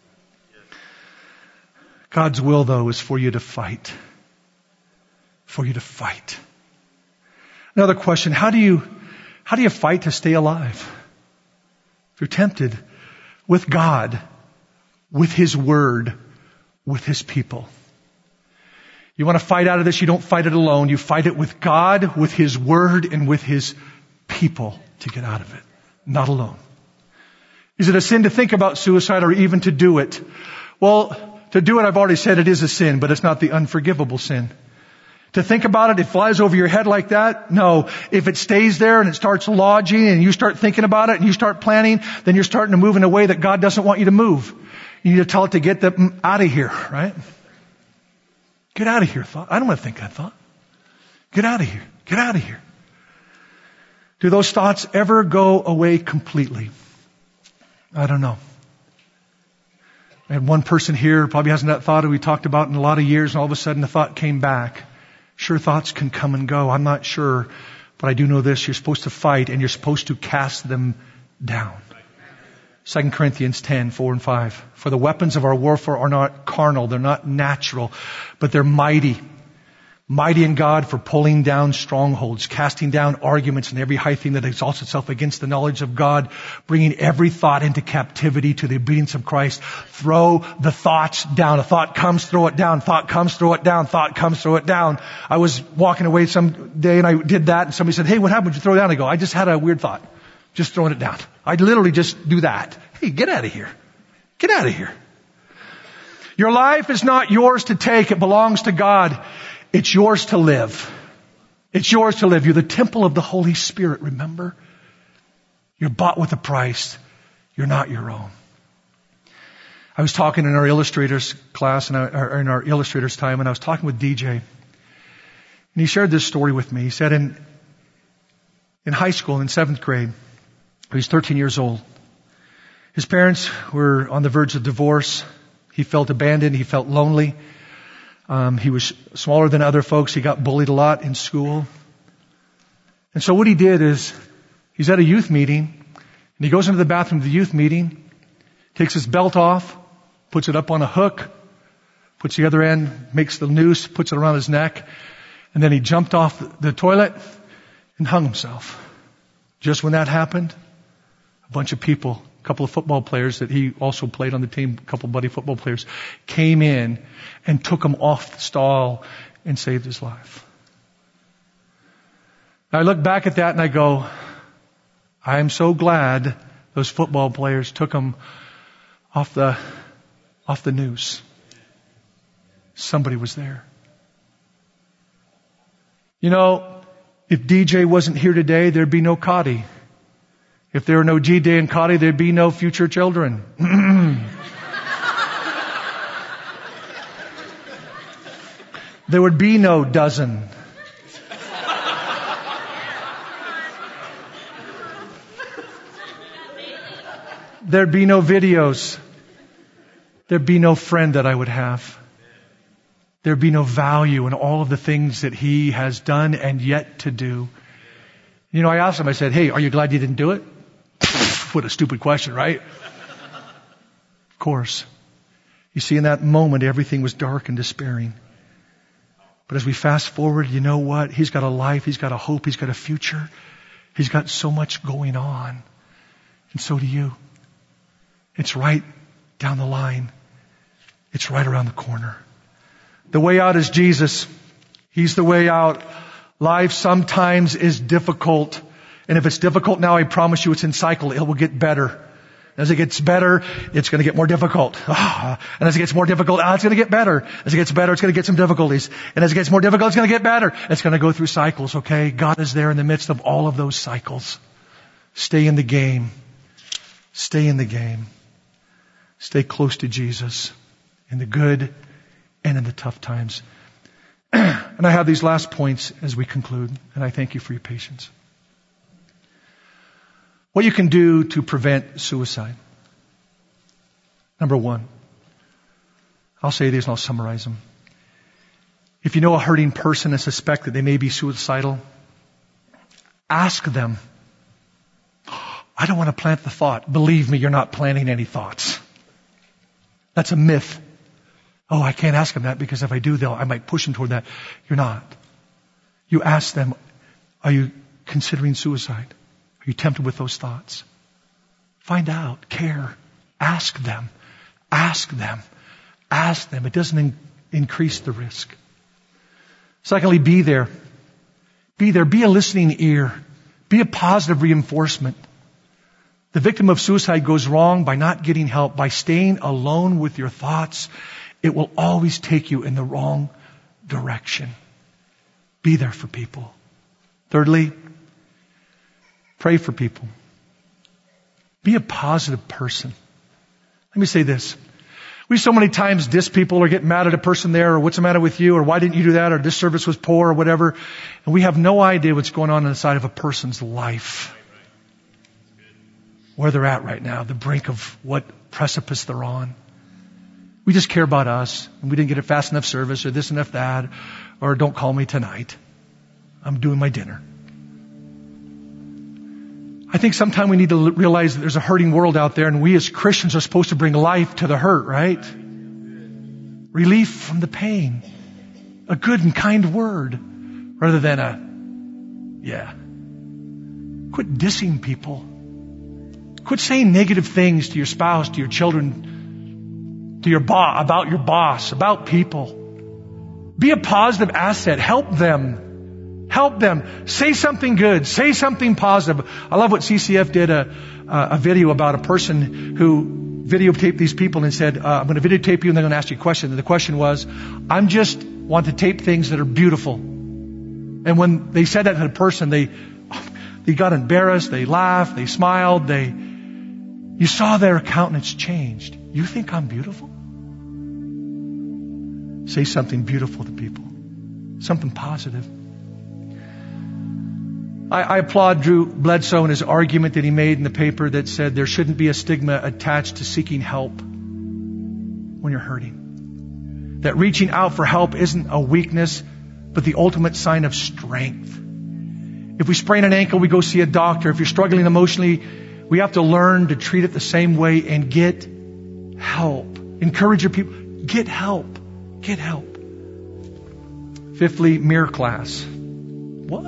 God's will, though, is for you to fight. For you to fight. Another question, how do you, how do you fight to stay alive? If you're tempted with God, with His Word, with His people. You want to fight out of this, you don't fight it alone. You fight it with God, with His Word, and with His people to get out of it. Not alone. Is it a sin to think about suicide or even to do it? Well, to do it, I've already said it is a sin, but it's not the unforgivable sin. To think about it, it flies over your head like that? No. If it stays there and it starts lodging and you start thinking about it and you start planning, then you're starting to move in a way that God doesn't want you to move. You need to tell it to get them out of here, right? Get out of here, thought. I don't want to think that thought. Get out of here. Get out of here. Do those thoughts ever go away completely? I don't know. I had one person here, probably hasn't that thought that we talked about in a lot of years, and all of a sudden the thought came back. Sure, thoughts can come and go. I'm not sure, but I do know this. You're supposed to fight, and you're supposed to cast them down. Second Corinthians ten, four and five. For the weapons of our warfare are not carnal, they're not natural, but they're mighty. Mighty in God for pulling down strongholds, casting down arguments and every high thing that exalts itself against the knowledge of God, bringing every thought into captivity to the obedience of Christ. Throw the thoughts down. A thought comes, throw it down. Thought comes, throw it down. Thought comes, throw it down. I was walking away some day and I did that, and somebody said, hey, what happened? Did you throw it down? I go, I just had a weird thought. Just throwing it down. I literally just do that. Hey, get out of here. Get out of here. Your life is not yours to take. It belongs to God. It's yours to live. It's yours to live. You're the temple of the Holy Spirit, remember? You're bought with a price. You're not your own. I was talking in our illustrators class, and in our illustrators time, and I was talking with D J. And he shared this story with me. He said in, in high school, in seventh grade, he was thirteen years old. His parents were on the verge of divorce. He felt abandoned. He felt lonely. Um, he was smaller than other folks. He got bullied a lot in school. And so what he did is, he's at a youth meeting, and he goes into the bathroom of the youth meeting, takes his belt off, puts it up on a hook, puts the other end, makes the noose, puts it around his neck, and then he jumped off the toilet and hung himself. Just when that happened, a bunch of people, a couple of football players that he also played on the team, a couple of buddy football players, came in and took him off the stall and saved his life. I look back at that and I go, I am so glad those football players took him off the, off the noose. Somebody was there. You know, if D J wasn't here today, there'd be no Cotty. If there were no G, Day, and Cotty, there'd be no future children. There would be no dozen. There'd be no videos. There'd be no friend that I would have. There'd be no value in all of the things that he has done and yet to do. You know, I asked him, I said, hey, are you glad you didn't do it? What a stupid question, right? Of course. You see, in that moment, everything was dark and despairing. But as we fast forward, you know what? He's got a life, he's got a hope, he's got a future. He's got so much going on. And so do you. It's right down the line. It's right around the corner. The way out is Jesus. He's the way out. Life sometimes is difficult. And if it's difficult now, I promise you it's in cycle. It will get better. As it gets better, it's going to get more difficult. Ah, and as it gets more difficult, ah, it's going to get better. As it gets better, it's going to get some difficulties. And as it gets more difficult, it's going to get better. It's going to go through cycles, okay? God is there in the midst of all of those cycles. Stay in the game. Stay in the game. Stay close to Jesus in the good and in the tough times. And I have these last points as we conclude, and I thank you for your patience. What you can do to prevent suicide. Number one, I'll say these and I'll summarize them. If you know a hurting person and suspect that they may be suicidal, ask them. I don't want to plant the thought. Believe me, you're not planting any thoughts. That's a myth. Oh, I can't ask them that because if I do, they'll, I might push them toward that. You're not. You ask them, are you considering suicide? Are you tempted with those thoughts? Find out. Care. Ask them. Ask them. Ask them. It doesn't in- increase the risk. Secondly, be there. Be there. Be a listening ear. Be a positive reinforcement. The victim of suicide goes wrong by not getting help, by staying alone with your thoughts. It will always take you in the wrong direction. Be there for people. Thirdly, pray for people. Be a positive person. Let me say this. We so many times diss people or get mad at a person there, or what's the matter with you, or why didn't you do that, or this service was poor, or whatever. And we have no idea what's going on inside of a person's life. Where they're at right now, the brink of what precipice they're on. We just care about us, and we didn't get a fast enough service, or this enough that, or don't call me tonight. I'm doing my dinner. I think sometimes we need to realize that there's a hurting world out there, and we as Christians are supposed to bring life to the hurt, right? Relief from the pain. A good and kind word, rather than a, yeah. Quit dissing people. Quit saying negative things to your spouse, to your children, to your boss, about your boss, about people. Be a positive asset. Help them. Help them. Say something good. Say something positive. I love what C C F did a, a video about a person who videotaped these people and said, uh, I'm going to videotape you and they're going to ask you a question. And the question was, I'm just want to tape things that are beautiful. And when they said that to the person, they, they got embarrassed. They laughed. They smiled. They, you saw their countenance changed. You think I'm beautiful? Say something beautiful to people. Something positive. I, I applaud Drew Bledsoe and his argument that he made in the paper that said there shouldn't be a stigma attached to seeking help when you're hurting. That reaching out for help isn't a weakness, but the ultimate sign of strength. If we sprain an ankle, we go see a doctor. If you're struggling emotionally, we have to learn to treat it the same way and get help. Encourage your people. Get help. Get help. Fifthly, mirror class. What?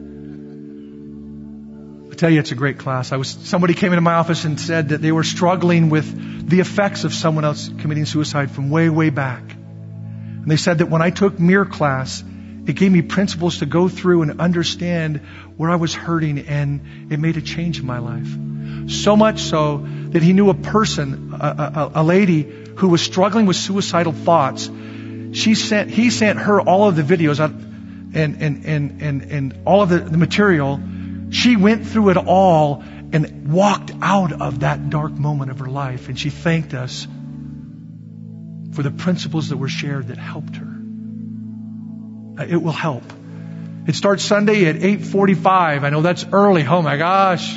I tell you, it's a great class. I was somebody came into my office and said that they were struggling with the effects of someone else committing suicide from way, way back. And they said that when I took mirror class, it gave me principles to go through and understand where I was hurting, and it made a change in my life. So much so that he knew a person, a, a, a lady who was struggling with suicidal thoughts. She sent, he sent her all of the videos out and, and, and, and, and all of the, the material. She went through it all and walked out of that dark moment of her life. And she thanked us for the principles that were shared that helped her. It will help. It starts Sunday at eight forty-five. I know that's early. Oh my gosh.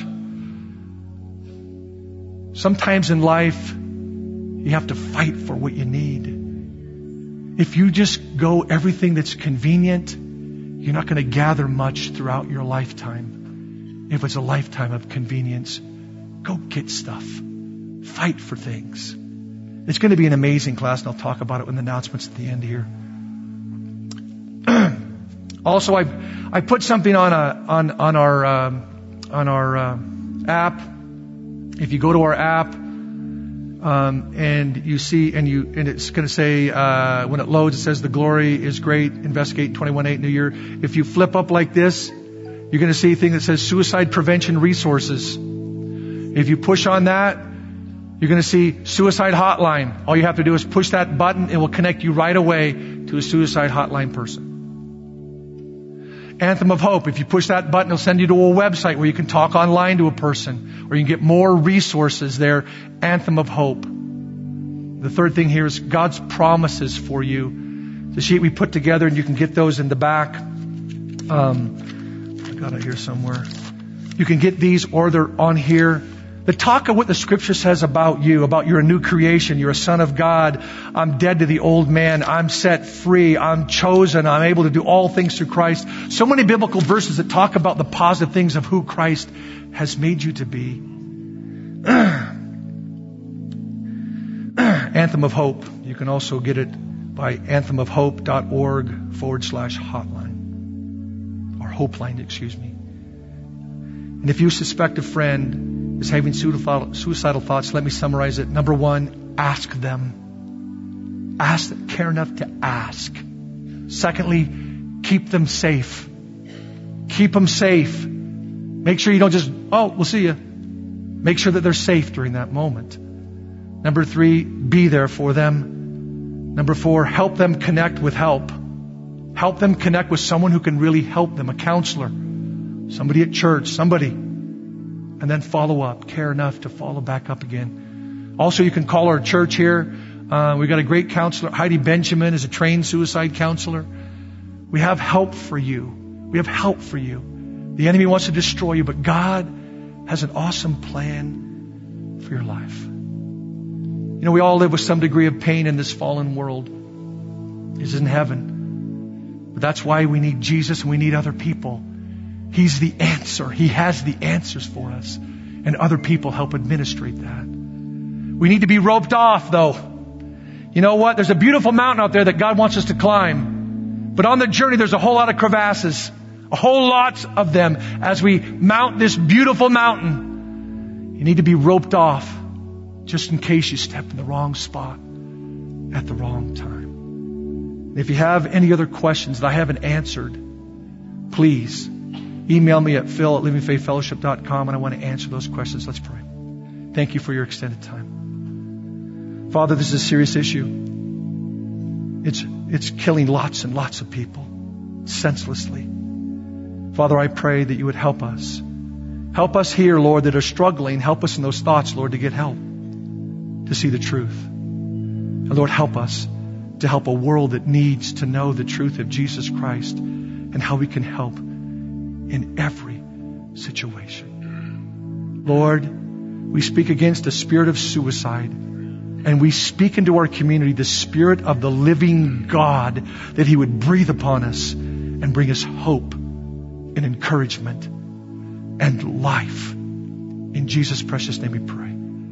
Sometimes in life, you have to fight for what you need. If you just go everything that's convenient, you're not going to gather much throughout your lifetime. If it's a lifetime of convenience, go get stuff. Fight for things. It's going to be an amazing class, and I'll talk about it in the announcements at the end here. Also, I I put something on a on on our um, on our uh, app. If you go to our app um, and you see and you and it's going to say uh, when it loads, it says the glory is great. Investigate twenty-one eight New Year. If you flip up like this, you're going to see a thing that says suicide prevention resources. If you push on that, you're going to see suicide hotline. All you have to do is push that button. It will connect you right away to a suicide hotline person. Anthem of Hope. If you push that button, it'll send you to a website where you can talk online to a person, or you can get more resources there. Anthem of Hope. The third thing here is God's promises for you. The sheet we put together, and you can get those in the back. Um, I got it here somewhere. You can get these, or they're on here. The talk of what the Scripture says about you, about you're a new creation, you're a son of God, I'm dead to the old man, I'm set free, I'm chosen, I'm able to do all things through Christ. So many biblical verses that talk about the positive things of who Christ has made you to be. Anthem of Hope. You can also get it by anthem of hope dot org forward slash hotline. Or Hopeline, excuse me. And if you suspect a friend is having suicidal thoughts, let me summarize it. Number one, ask them. Ask them. Care enough to ask. Secondly, keep them safe. Keep them safe. Make sure you don't just, oh, we'll see you. Make sure that they're safe during that moment. Number three, be there for them. Number four, help them connect with help. Help them connect with someone who can really help them, a counselor, somebody at church, somebody. And then follow up. Care enough to follow back up again. Also, you can call our church here. Uh, we've got a great counselor. Heidi Benjamin is a trained suicide counselor. We have help for you. We have help for you. The enemy wants to destroy you, but God has an awesome plan for your life. You know, we all live with some degree of pain in this fallen world. This isn't heaven. But that's why we need Jesus and we need other people. He's the answer. He has the answers for us. And other people help administrate that. We need to be roped off, though. You know what? There's a beautiful mountain out there that God wants us to climb. But on the journey, there's a whole lot of crevasses. A whole lot of them as we mount this beautiful mountain. You need to be roped off just in case you step in the wrong spot at the wrong time. If you have any other questions that I haven't answered, please email me at phil at living faith fellowship dot com, and I want to answer those questions. Let's pray. Thank you for your extended time. Father, this is a serious issue. It's, it's killing lots and lots of people senselessly. Father, I pray that you would help us. Help us here, Lord, that are struggling. Help us in those thoughts, Lord, to get help, to see the truth. And Lord, help us to help a world that needs to know the truth of Jesus Christ and how we can help in every situation. Lord, we speak against the spirit of suicide, and we speak into our community the Spirit of the living God, that He would breathe upon us and bring us hope and encouragement and life. In Jesus' precious name we pray.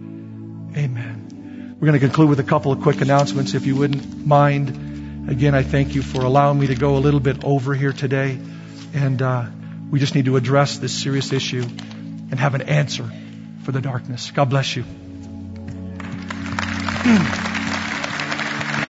Amen. We're going to conclude with a couple of quick announcements, if you wouldn't mind. Again, I thank you for allowing me to go a little bit over here today. And uh, we just need to address this serious issue and have an answer for the darkness. God bless you.